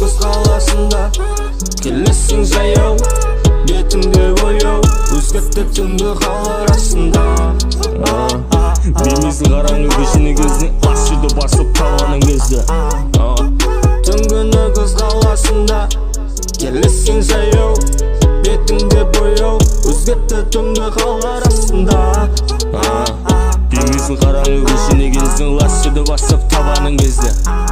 қыз қаласында келесің жаяу, бетіңде бояу, өзгертті түнгі қал арасында. Білмейсің қараңғы көшені кезіне, ас үйді басып табаның кезді. Түнгіні қыз қаласында келесің жаяу, бетіңде бояу, өзгертті түнгі қал арасында. Білмейсің қараңғы көшені кезіне, ас үйді басып табаның кезді.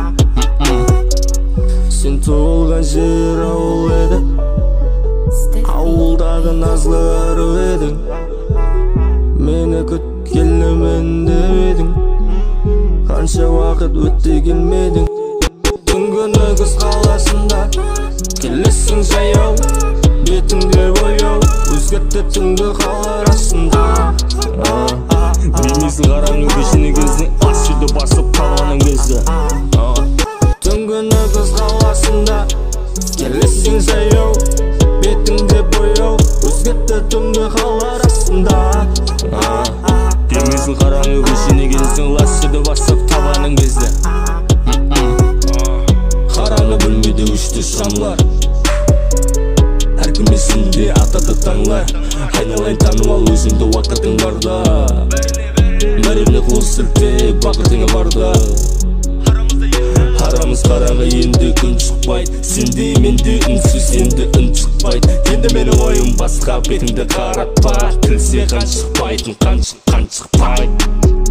Сен туылған жер ауыл еді, ауылдағы назлы ару едің. Мені күткелімен деп едің, қанша уақыт өтті келмедің. Түнгіні қыз қаласында келесің жаяу, бетіңде бояу, өзгертті түнгі қал арасында. Білмейсің қараңғы көшені кезіне, ас үйді басып табаның кезді. Түнгіні қыз қаласында келесің жаяу, бетіңде бояу, өзгертті түнгі қал арасында. Білмейсің қараңғы көшені кезіне, ас үйді басып табаның кезді. Қараңғы бөлмеде өшті шамлар, әркім есінде атады таңлар. Айналайын танып ал өзіңді уақытың барда, бәріне қол сілтеп бақытыңа барда. Арамыз қараңғы енді күн шықпайды, сенде менде үнсіз енді үн шықпайды. Енді менің ойым басқа, бетіңді қаратпа, тілсе қан шықпайтын, қан шықпайды.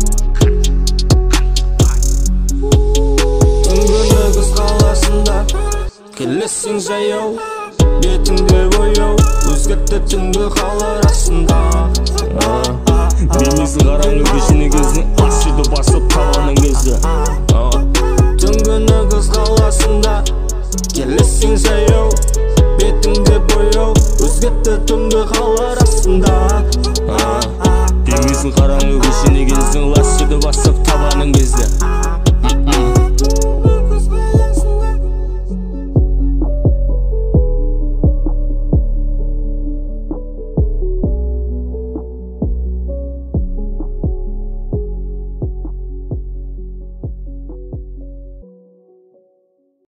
Түнгіні қыз қаласында келесің жаяу, бетіңде бояу, өзгертті түнгі қал арасында. Білмейсің қараңғы көшені кезіне, ас үйді басып табаның кезді. Түнгіні қыз қаласында келесің жаяу, бетіңде бояу, өзгертті түнгі қал арасында. Білмейсің қараңғы көшені кезіне, ас үйді басып табаның кезді.